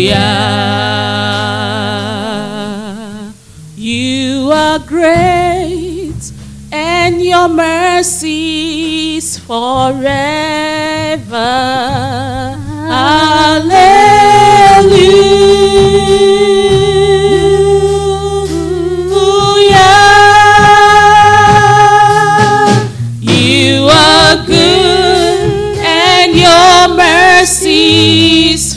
You are great, and your mercies forever. Hallelujah. You are good, and your mercies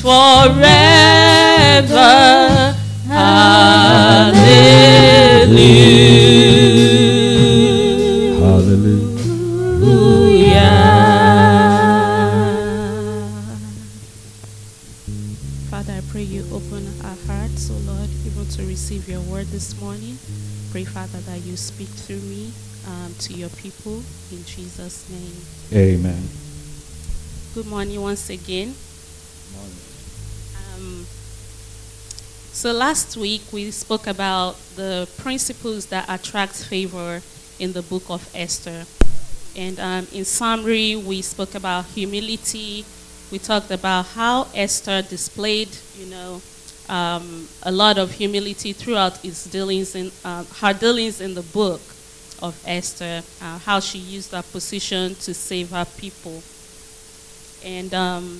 forever. Hallelujah. Father, I pray you open our hearts, O Lord, even to receive your word this morning. Pray, Father, that you speak through me to your people in Jesus' name. Amen. Good morning once again. So last week we spoke about the principles that attract favor in the book of Esther. And in summary, we spoke about humility. We talked about how Esther displayed, a lot of humility throughout her dealings in the book of Esther, how she used her position to save her people. And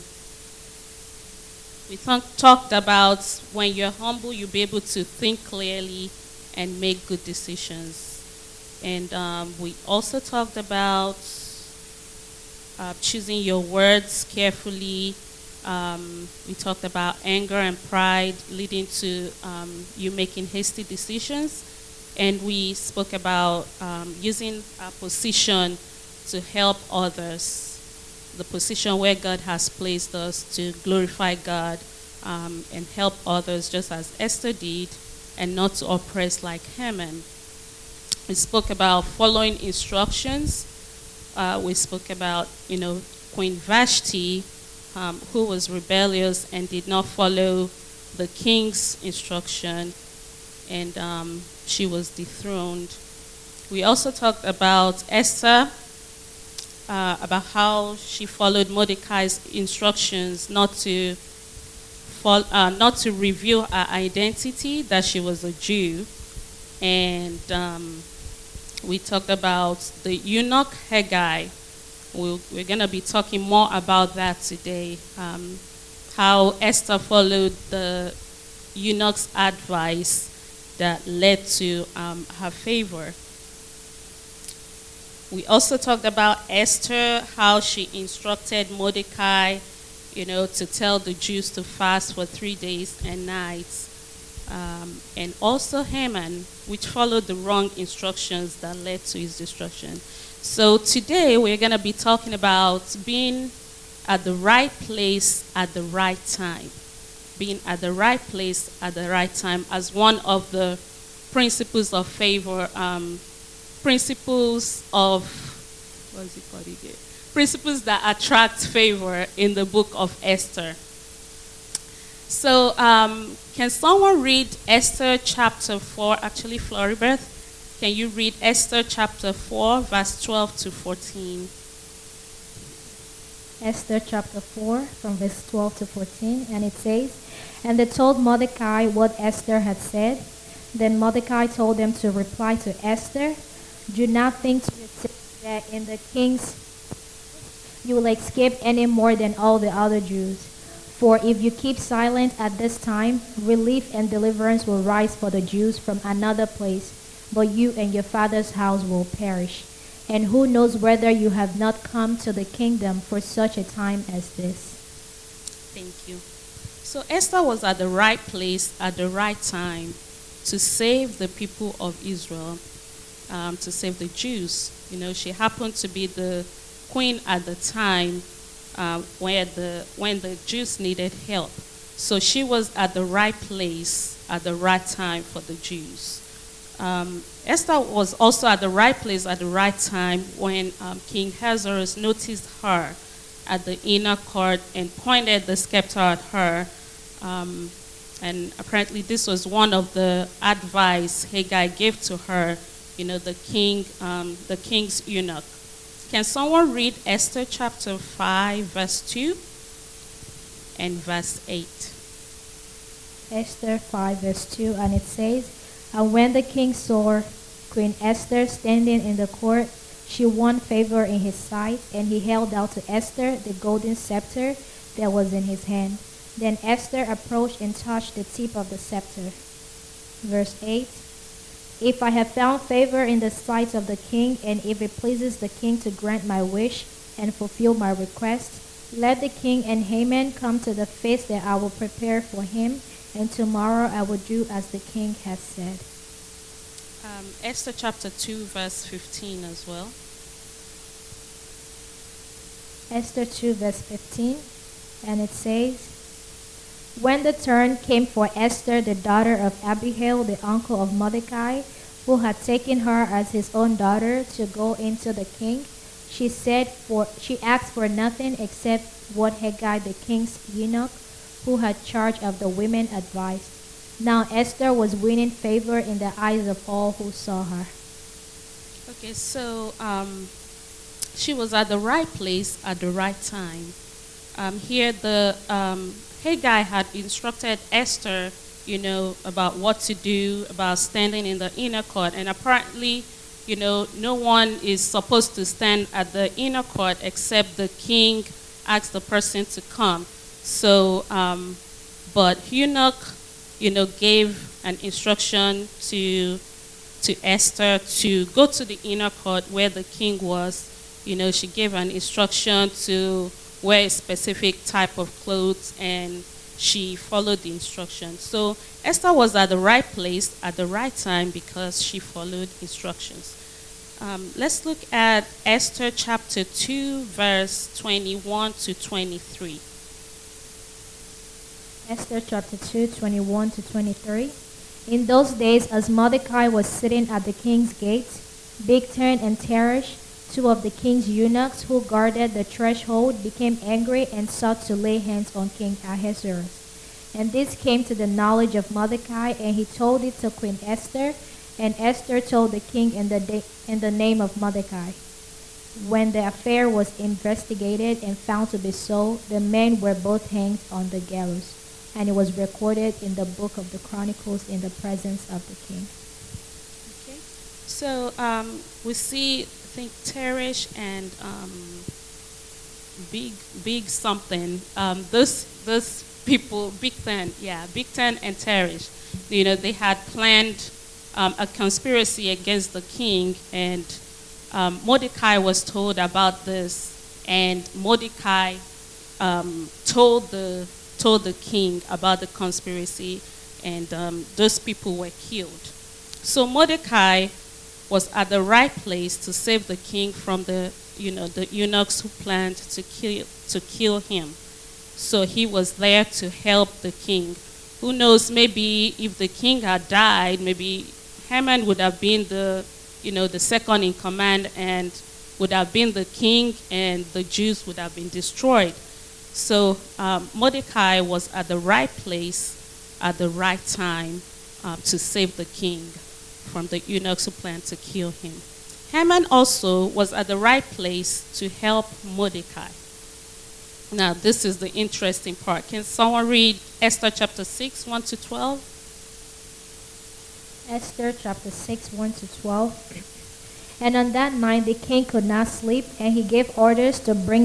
we talked about when you're humble, you'll be able to think clearly and make good decisions. And we also talked about choosing your words carefully. We talked about anger and pride leading to you making hasty decisions. And we spoke about using our position to help others. The position where God has placed us to glorify God and help others just as Esther did, and not to oppress like Haman. We spoke about following instructions. We spoke about, Queen Vashti, who was rebellious and did not follow the king's instruction, and she was dethroned. We also talked about Esther, about how she followed Mordecai's instructions not to reveal her identity, that she was a Jew. And we talked about the eunuch Haggai. We're going to be talking more about that today, how Esther followed the eunuch's advice that led to her favor. We also talked about Esther, how she instructed Mordecai, to tell the Jews to fast for 3 days and nights. And also Haman, which followed the wrong instructions that led to his destruction. So today we're going to be talking about being at the right place at the right time. Being at the right place at the right time as one of the principles of favor, principles that attract favor in the book of Esther. So can someone read Esther chapter 4? Actually, Floribeth, can you read Esther chapter 4, verse 12 to 14? Esther chapter 4, from verse 12 to 14, and it says, "And they told Mordecai what Esther had said. Then Mordecai told them to reply to Esther, 'Do not think to yourself that in the king's you will escape any more than all the other Jews. For if you keep silent at this time, relief and deliverance will rise for the Jews from another place, but you and your father's house will perish. And who knows whether you have not come to the kingdom for such a time as this.'" Thank you. So Esther was at the right place at the right time to save the people of Israel, to save the Jews. She happened to be the queen at the time when the Jews needed help. So she was at the right place at the right time for the Jews. Esther was also at the right place at the right time when King Ahasuerus noticed her at the inner court and pointed the scepter at her. And apparently this was one of the advice Haggai gave to her, the king's eunuch. Can someone read Esther chapter 5, verse 2 and verse 8? Esther 5, verse 2, and it says, And when the king saw Queen Esther standing in the court, she won favor in his sight, and he held out to Esther the golden scepter that was in his hand. Then Esther approached and touched the tip of the scepter. Verse 8, If I have found favor in the sight of the king, and if it pleases the king to grant my wish and fulfill my request, let the king and Haman come to the feast that I will prepare for him, and tomorrow I will do as the king has said. Esther chapter 2, verse 15 as well. Esther 2, verse 15, and it says, When the turn came for Esther, the daughter of Abihail, the uncle of Mordecai, who had taken her as his own daughter, to go into the king, she asked for nothing except what Hegai, the king's eunuch, who had charge of the women, advised. Now Esther was winning favor in the eyes of all who saw her. Okay, so she was at the right place at the right time. Here, the Hegai had instructed Esther, about what to do, about standing in the inner court, and apparently, no one is supposed to stand at the inner court except the king asks the person to come. So, but eunuch, gave an instruction to Esther to go to the inner court where the king was. She gave an instruction to wear a specific type of clothes, and she followed the instructions. So Esther was at the right place at the right time because she followed instructions. Let's look at Esther chapter 2, verse 21 to 23. Esther chapter 2, 21 to 23. In those days, as Mordecai was sitting at the king's gate, Bigthan and Teresh, two of the king's eunuchs who guarded the threshold, became angry and sought to lay hands on King Ahasuerus. And this came to the knowledge of Mordecai, and he told it to Queen Esther, and Esther told the king in the name of Mordecai. When the affair was investigated and found to be so, the men were both hanged on the gallows, and it was recorded in the book of the Chronicles in the presence of the king. Okay. So we see, I think, Teresh and big something. Those people, Bigthan and Teresh, they had planned a conspiracy against the king, and Mordecai was told about this, and Mordecai told the king about the conspiracy, and those people were killed. So Mordecai was at the right place to save the king from the eunuchs who planned to kill him. So he was there to help the king. Who knows, maybe if the king had died, maybe Haman would have been the second in command and would have been the king, and the Jews would have been destroyed. So Mordecai was at the right place at the right time to save the king from the eunuchs who planned to kill him. Haman also was at the right place to help Mordecai. Now, this is the interesting part. Can someone read Esther chapter 6, 1 to 12? Esther chapter 6, 1 to 12. And on that night the king could not sleep, and he gave orders to bring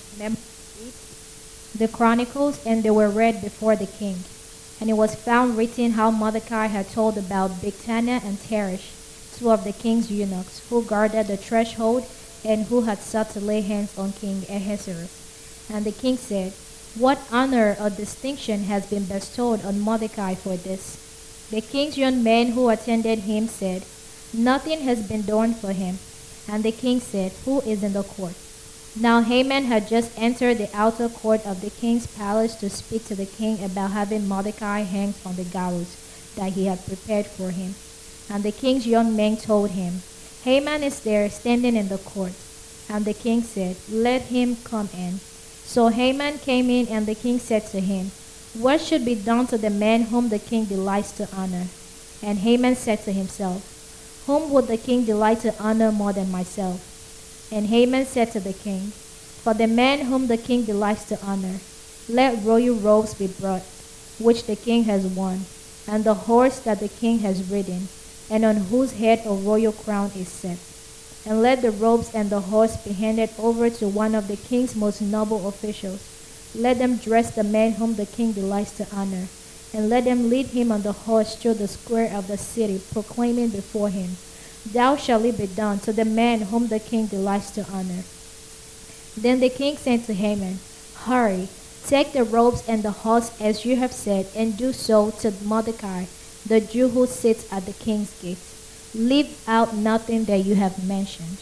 the chronicles, and they were read before the king. And it was found written how Mordecai had told about Bigthana and Teresh, two of the king's eunuchs, who guarded the threshold, and who had sought to lay hands on King Ahasuerus. And the king said, What honor or distinction has been bestowed on Mordecai for this? The king's young men who attended him said, Nothing has been done for him. And the king said, Who is in the court? Now Haman had just entered the outer court of the king's palace to speak to the king about having Mordecai hanged on the gallows that he had prepared for him. And the king's young men told him, Haman is there standing in the court. And the king said, Let him come in. So Haman came in, and the king said to him, What should be done to the man whom the king delights to honor? And Haman said to himself, Whom would the king delight to honor more than myself? And Haman said to the king, For the man whom the king delights to honor, let royal robes be brought. which the king has won, and the horse that the king has ridden, and on whose head a royal crown is set. And let the robes and the horse be handed over to one of the king's most noble officials. Let them dress the man whom the king delights to honor, and let them lead him on the horse through the square of the city, proclaiming before him, Thou shalt it be done to the man whom the king delights to honor. Then the king said to Haman, Hurry, take the robes and the horse as you have said, and do so to Mordecai, the Jew who sits at the king's gate. Leave out nothing that you have mentioned.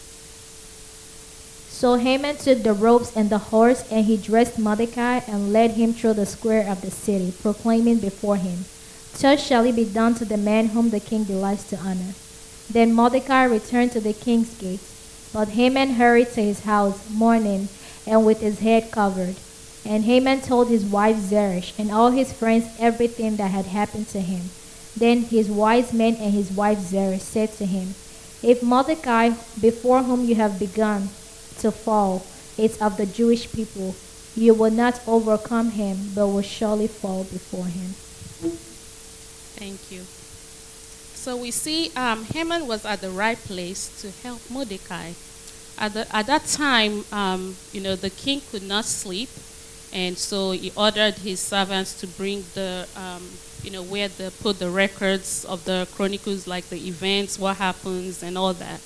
So Haman took the robes and the horse, and he dressed Mordecai and led him through the square of the city, proclaiming before him, Thus shall it be done to the man whom the king delights to honor. Then Mordecai returned to the king's gate, but Haman hurried to his house, mourning, and with his head covered. And Haman told his wife Zeresh and all his friends everything that had happened to him. Then his wise men and his wife Zeresh said to him, If Mordecai, before whom you have begun to fall, is of the Jewish people, you will not overcome him, but will surely fall before him. Thank you. So we see Haman was at the right place to help Mordecai. At that time, the king could not sleep, and so he ordered his servants to bring the, where they put the records of the chronicles, like the events, what happens, and all that.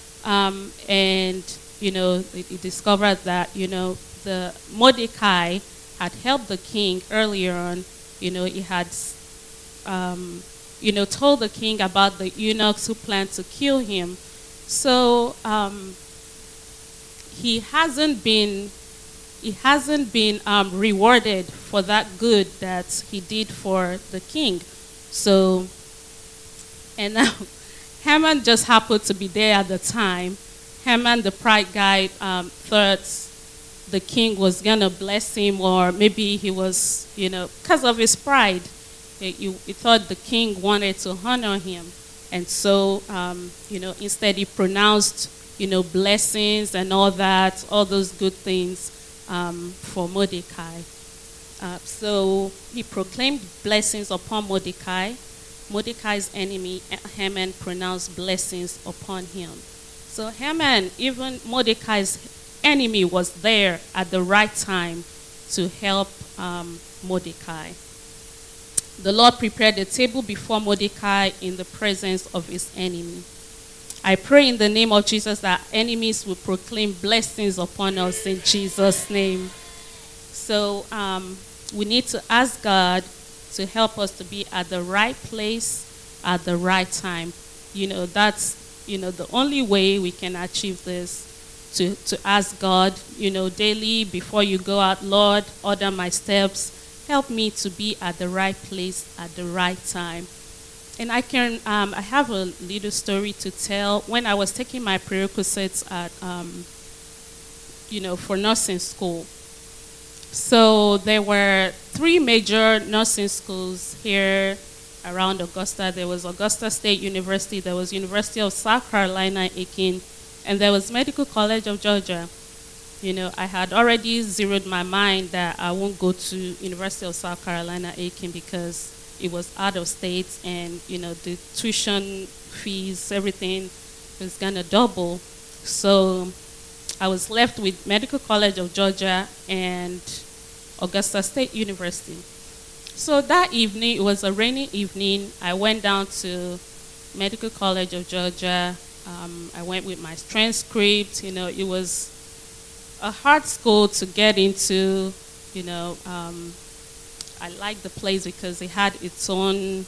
He discovered that, the Mordecai had helped the king earlier on. He had told the king about the eunuchs who planned to kill him. So he hasn't been rewarded for that good that he did for the king. So, and now Haman just happened to be there at the time. Haman, the pride guy, thought the king was gonna bless him, or maybe he was, because of his pride. He thought the king wanted to honor him. And so, instead he pronounced, blessings and all that, all those good things for Mordecai. So he proclaimed blessings upon Mordecai. Mordecai's enemy, Haman, pronounced blessings upon him. So Haman, even Mordecai's enemy, was there at the right time to help Mordecai. The Lord prepared a table before Mordecai in the presence of his enemy. I pray in the name of Jesus that enemies will proclaim blessings upon us in Jesus' name. So we need to ask God to help us to be at the right place at the right time. That's, the only way we can achieve this, to ask God, daily before you go out, Lord, order my steps. Help me to be at the right place at the right time. And I have a little story to tell. When I was taking my prerequisites at, for nursing school. So there were 3 major nursing schools here around Augusta. There was Augusta State University, there was University of South Carolina, Aiken, and there was Medical College of Georgia. I had already zeroed my mind that I won't go to University of South Carolina, Aiken, because it was out of state, and the tuition fees, everything was gonna double. So I was left with Medical College of Georgia and Augusta State University. So that evening, it was a rainy evening, I went down to Medical College of Georgia. I went with my transcript. It was a hard school to get into. I liked the place because it had its own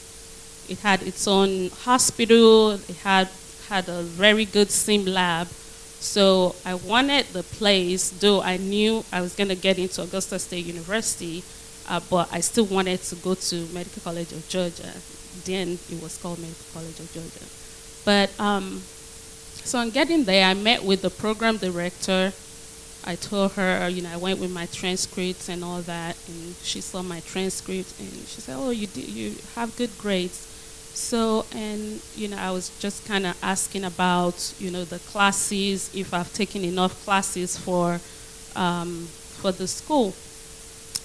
hospital. It had a very good sim lab. So I wanted the place, though I knew I was going to get into Augusta State University, but I still wanted to go to Medical College of Georgia. Then it was called Medical College of Georgia. But so on getting there, I met with the program director. I told her, I went with my transcripts and all that, and she saw my transcript, and she said, oh, you have good grades. So, and, I was just kind of asking about, the classes, if I've taken enough classes for the school.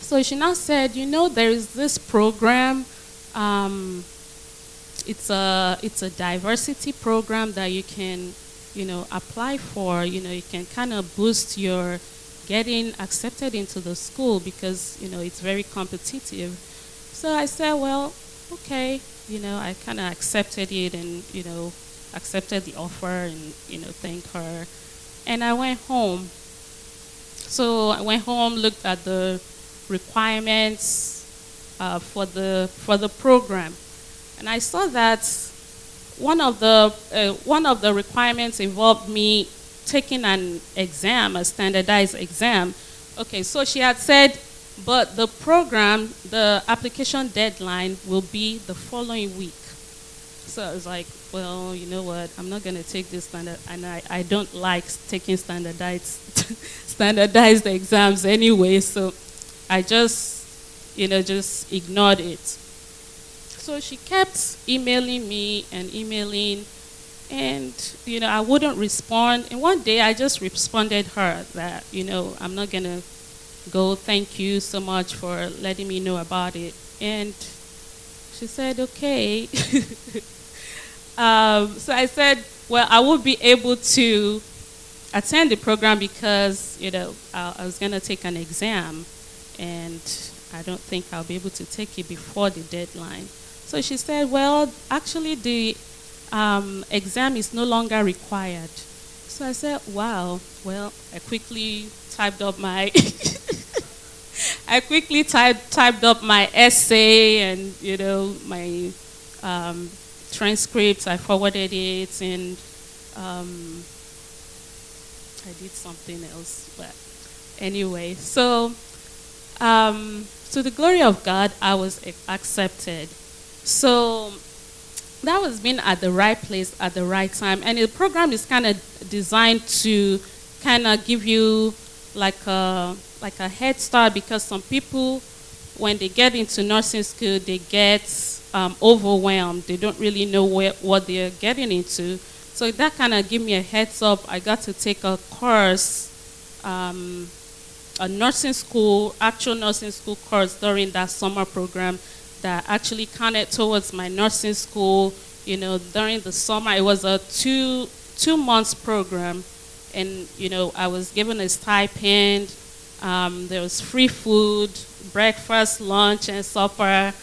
So she now said, there is this program. Um, it's a diversity program that you can, apply for. You can kind of boost your getting accepted into the school because, it's very competitive. So I said, well, okay. I kind of accepted it and, accepted the offer and, thanked her. And I went home. So I went home, looked at the requirements for the program, and I saw that one of the requirements involved me taking an exam, a standardized exam. Okay, so she had said, but the application deadline will be the following week. So I was like, well, you know what? I'm not going to take this standard, and I don't like taking standardized exams anyway. So I just ignored it. So she kept emailing me and emailing, and I wouldn't respond. And one day I just responded her that I'm not gonna go. Thank you so much for letting me know about it. And she said, okay. So I said, well, I won't be able to attend the program because, I was going to take an exam, and I don't think I'll be able to take it before the deadline. So she said, well, actually the exam is no longer required. So I said, wow. Well, I quickly typed up my typed up my essay and my transcripts. I forwarded it, and I did something else. But anyway, so to the glory of God, I was accepted. So that was being at the right place at the right time. And the program is kind of designed to kind of give you like a head start, because some people, when they get into nursing school, they get overwhelmed. They don't really know what they're getting into. So that kind of gave me a heads up. I got to take a course, a nursing school, actual nursing school course during that summer program that actually counted towards my nursing school. During the summer, it was a two months program, and I was given a stipend. There was free food, breakfast, lunch, and supper.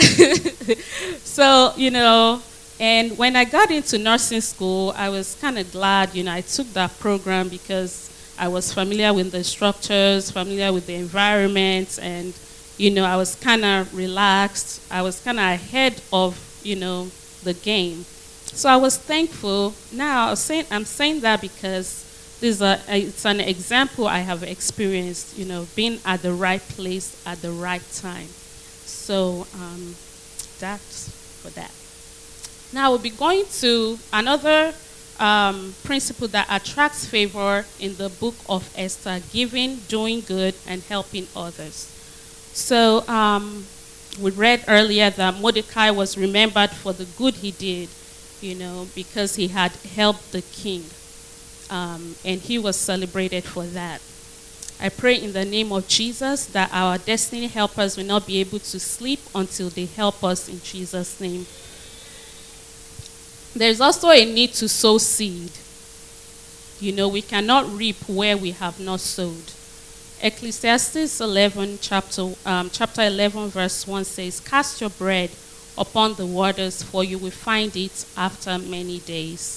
So and when I got into nursing school, I was kind of glad I took that program, because I was familiar with the structures, familiar with the environment, and I was kind of relaxed. I was kind of ahead of the game. So I was thankful. Now I'm saying that because it's an example I have experienced, being at the right place at the right time. So that's for that. Now we'll be going to another principle that attracts favor in the book of Esther: giving, doing good, and helping others. So we read earlier that Mordecai was remembered for the good he did, because he had helped the king. And he was celebrated for that. I pray in the name of Jesus that our destiny helpers will not be able to sleep until they help us, in Jesus' name. There's also a need to sow seed. We cannot reap where we have not sowed. Ecclesiastes 11, chapter 11, verse 1 says, "Cast your bread upon the waters, for you will find it after many days."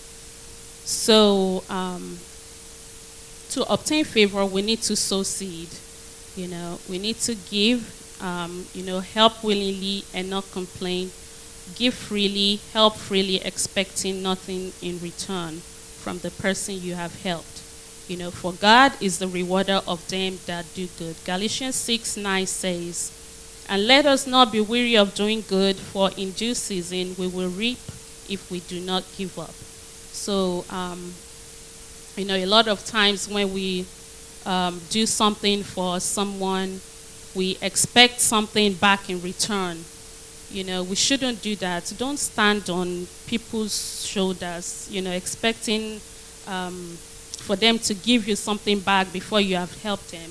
So to obtain favor, we need to sow seed. We need to give, help willingly and not complain. Give freely, help freely, expecting nothing in return from the person you have helped. For God is the rewarder of them that do good. Galatians 6:9 says, "And let us not be weary of doing good, for in due season we will reap if we do not give up." So, a lot of times when we do something for someone, we expect something back in return. We shouldn't do that. Don't stand on people's shoulders, expecting for them to give you something back before you have helped them.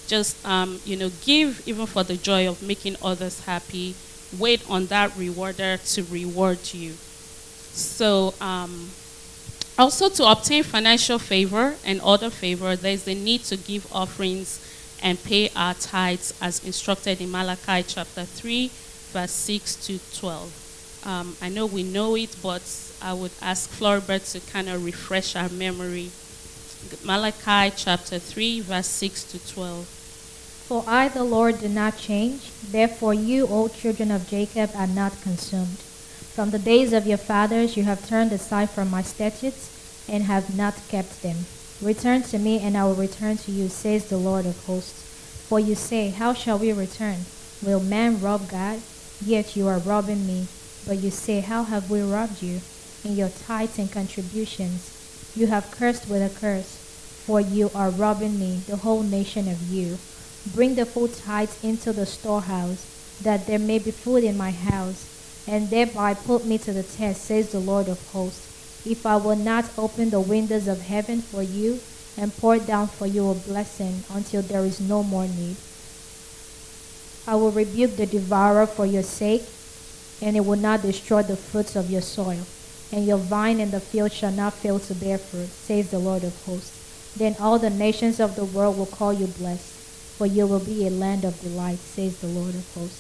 Just, give even for the joy of making others happy. Wait on that rewarder to reward you. So, also, to obtain financial favor and other favor, there is the need to give offerings and pay our tithes as instructed in Malachi chapter 3, verse 6 to 12. I know we know it, but I would ask Floribert to kind of refresh our memory. Malachi chapter 3, verse 6 to 12. For I, the Lord, do not change. Therefore you, O children of Jacob, are not consumed. From the days of your fathers you have turned aside from my statutes and have not kept them. Return to me, and I will return to you, says the Lord of hosts. For you say, how shall we return? Will man rob God? Yet you are robbing me. But you say, how have we robbed you? In your tithes and contributions. You have cursed with a curse, for you are robbing me, the whole nation of you. Bring the full tithes into the storehouse, that there may be food in my house, and thereby put me to the test, says the Lord of hosts, if I will not open the windows of heaven for you and pour down for you a blessing until there is no more need. I will rebuke the devourer for your sake, and it will not destroy the fruits of your soil, and your vine in the field shall not fail to bear fruit, says the Lord of hosts. Then all the nations of the world will call you blessed, for you will be a land of delight, says the Lord of hosts.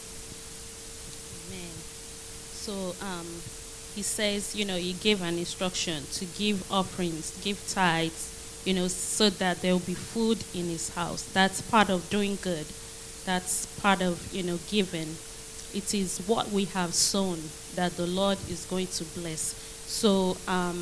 So he says, he gave an instruction to give offerings, give tithes, so that there will be food in his house. That's part of doing good. That's part of, giving. It is what we have sown that the Lord is going to bless. So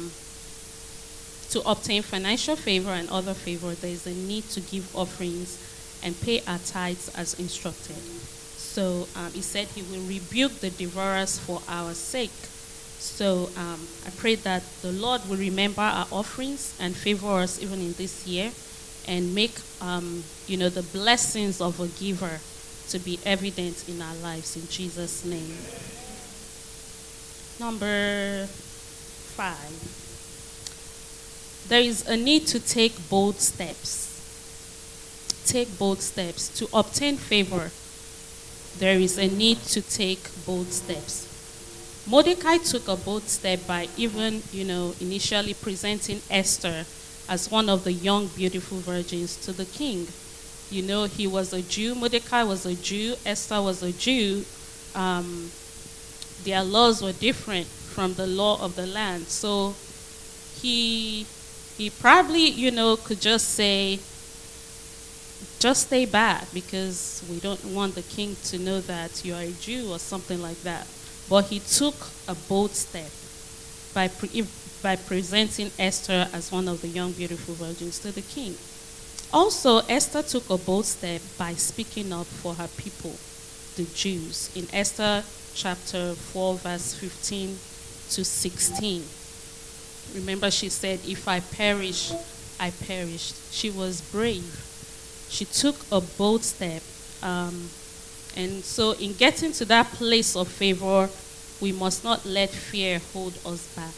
to obtain financial favor and other favor, there is a need to give offerings and pay our tithes as instructed. So he said he will rebuke the devourers for our sake. So I pray that the Lord will remember our offerings and favor us even in this year, and make the blessings of a giver to be evident in our lives in Jesus' name. Number 5. There is a need to take bold steps. Take bold steps. To obtain favor, there is a need to take bold steps. Mordecai took a bold step by even, initially presenting Esther as one of the young, beautiful virgins to the king. He was a Jew. Mordecai was a Jew. Esther was a Jew. Their laws were different from the law of the land. So he probably, could just say, just stay back because we don't want the king to know that you are a Jew or something like that. But he took a bold step by presenting Esther as one of the young, beautiful virgins to the king. Also, Esther took a bold step by speaking up for her people, the Jews, in Esther chapter 4, verse 15 to 16. Remember, she said, if I perish, I perished. She was brave. She took a bold step. And so in getting to that place of favor, we must not let fear hold us back.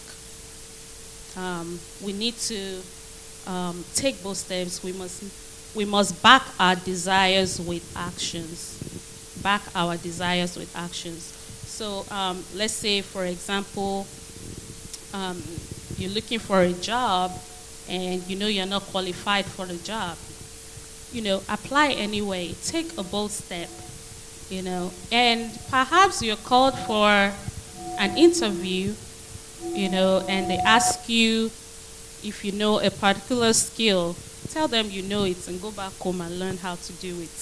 We need to take bold steps. We must back our desires with actions. Back our desires with actions. So let's say, for example, you're looking for a job and you're not qualified for the job. Apply anyway. Take a bold step. And perhaps you're called for an interview, and they ask you if you know a particular skill. Tell them you know it and go back home and learn how to do it.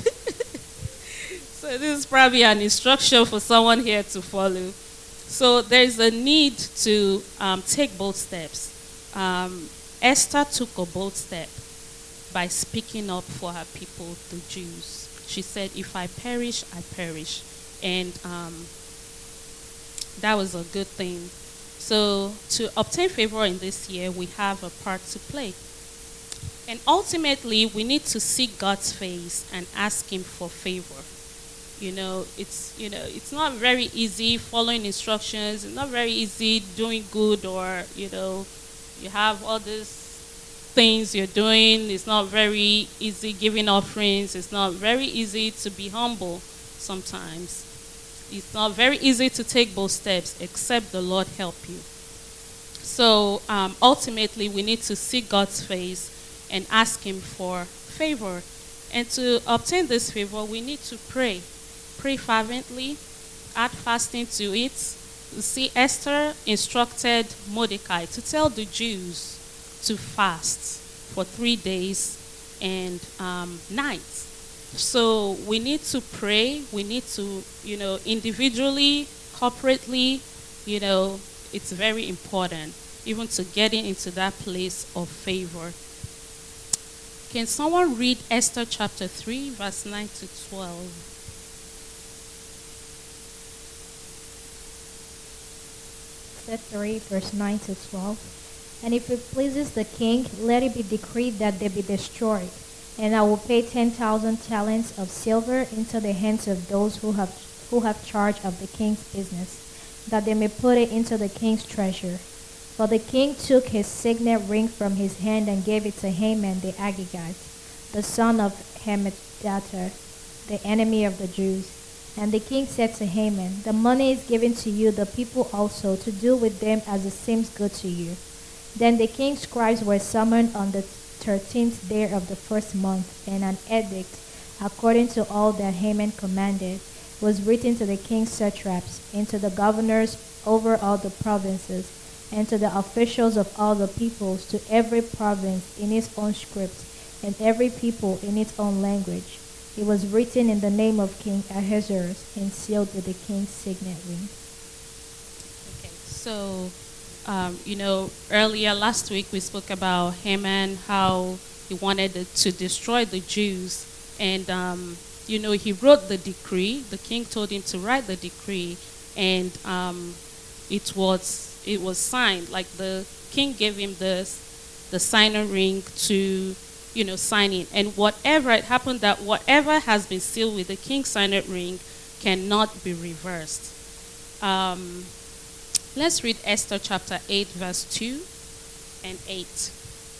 So this is probably an instruction for someone here to follow. So there's a need to take bold steps. Esther took a bold step by speaking up for her people, the Jews. She said, if I perish, I perish. And that was a good thing. So to obtain favor in this year, we have a part to play. And ultimately, we need to seek God's face and ask him for favor. It's not very easy following instructions. It's not very easy doing good, or, you have all these things you're doing. It's not very easy giving offerings. It's not very easy to be humble sometimes. It's not very easy to take both steps except the Lord help you. So ultimately, we need to seek God's face and ask him for favor. And to obtain this favor, we need to pray. Pray fervently, add fasting to it. You see, Esther instructed Mordecai to tell the Jews to fast for 3 days and nights. So we need to pray. We need to, individually, corporately, it's very important, even to getting into that place of favor. Can someone read Esther chapter 3, verse 9 to 12? Esther 3, verse 9 to 12. And if it pleases the king, let it be decreed that they be destroyed. And I will pay 10,000 talents of silver into the hands of those who have charge of the king's business, that they may put it into the king's treasure. For the king took his signet ring from his hand and gave it to Haman the Agagite, the son of Hammedatha, the enemy of the Jews. And the king said to Haman, the money is given to you, the people also, to do with them as it seems good to you. Then the king's scribes were summoned on the 13th day of the first month, and an edict, according to all that Haman commanded, was written to the king's satraps, and to the governors over all the provinces, and to the officials of all the peoples, to every province in its own script, and every people in its own language. It was written in the name of King Ahasuerus, and sealed with the king's signet ring. Okay, so earlier last week we spoke about Haman, how he wanted to destroy the Jews. And, he wrote the decree. The king told him to write the decree. And it was signed. Like the king gave him the signer ring to, sign it. And it happened that whatever has been sealed with the king's signet ring cannot be reversed. Let's read Esther chapter 8, verse 2 and 8.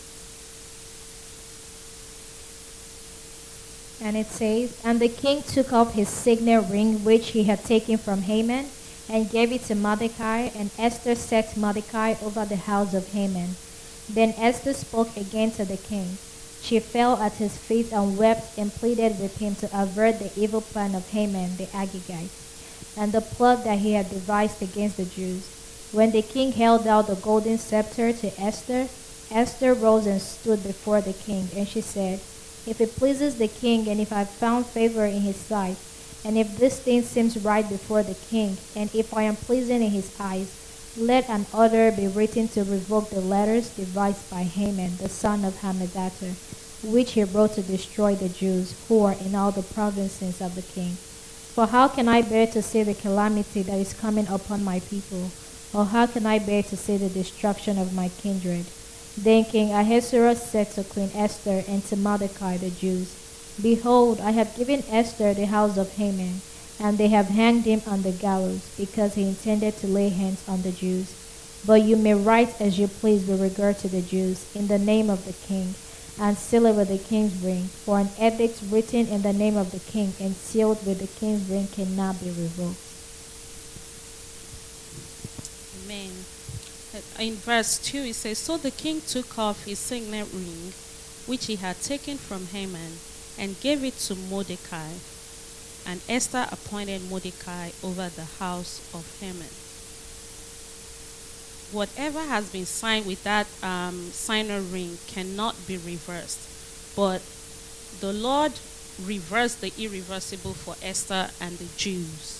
And it says, And the king took off his signet ring which he had taken from Haman, and gave it to Mordecai, and Esther set Mordecai over the house of Haman. Then Esther spoke again to the king. She fell at his feet and wept and pleaded with him to avert the evil plan of Haman the Agagite, and the plot that he had devised against the Jews. When the king held out the golden scepter to Esther, Esther rose and stood before the king, and she said, If it pleases the king, and if I have found favor in his sight, and if this thing seems right before the king, and if I am pleasing in his eyes, let an order be written to revoke the letters devised by Haman, the son of Hammedatha, which he wrote to destroy the Jews who are in all the provinces of the king. For how can I bear to see the calamity that is coming upon my people? Or how can I bear to see the destruction of my kindred? Then King Ahasuerus said to Queen Esther and to Mordecai the Jews, Behold, I have given Esther the house of Haman, and they have hanged him on the gallows, because he intended to lay hands on the Jews. But you may write as you please with regard to the Jews, in the name of the king, and seal it with the king's ring, for an edict written in the name of the king and sealed with the king's ring cannot be revoked. Amen. In verse 2 it says, So the king took off his signet ring, which he had taken from Haman, and gave it to Mordecai. And Esther appointed Mordecai over the house of Haman. Whatever has been signed with that signer ring cannot be reversed. But the Lord reversed the irreversible for Esther and the Jews.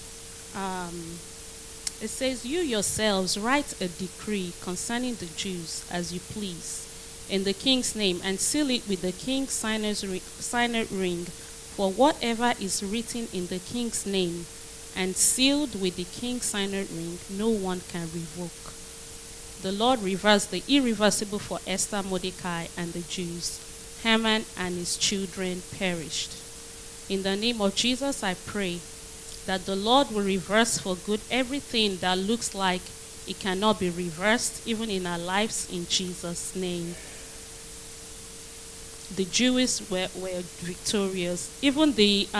It says, You yourselves write a decree concerning the Jews as you please, in the king's name, and seal it with the king's signet ring. For whatever is written in the king's name and sealed with the king's signet ring, no one can revoke. The Lord reversed the irreversible for Esther, Mordecai, and the Jews. Haman and his children perished. In the name of Jesus, I pray that the Lord will reverse for good everything that looks like it cannot be reversed, even in our lives, in Jesus' name. the Jews were victorious. Even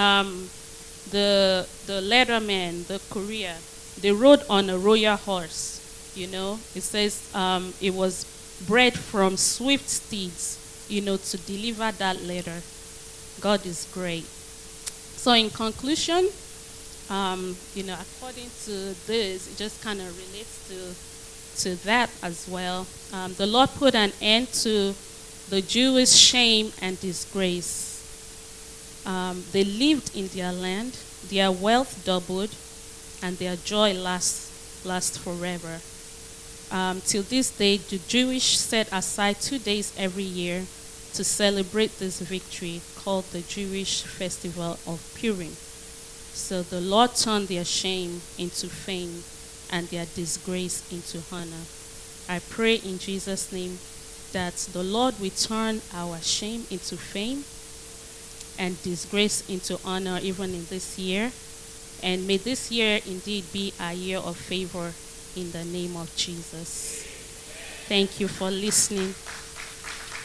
the leatherman, the courier, they rode on a royal horse. It says it was bred from swift steeds, to deliver that letter. God is great. So in conclusion, according to this, it just kind of relates to that as well. The Lord put an end to the Jewish shame and disgrace. They lived in their land, their wealth doubled, and their joy lasts forever. Till this day, the Jewish set aside 2 days every year to celebrate this victory, called the Jewish Festival of Purim. So the Lord turned their shame into fame and their disgrace into honor. I pray in Jesus' name that the Lord will turn our shame into fame and disgrace into honor even in this year. And may this year indeed be a year of favor in the name of Jesus. Thank you for listening.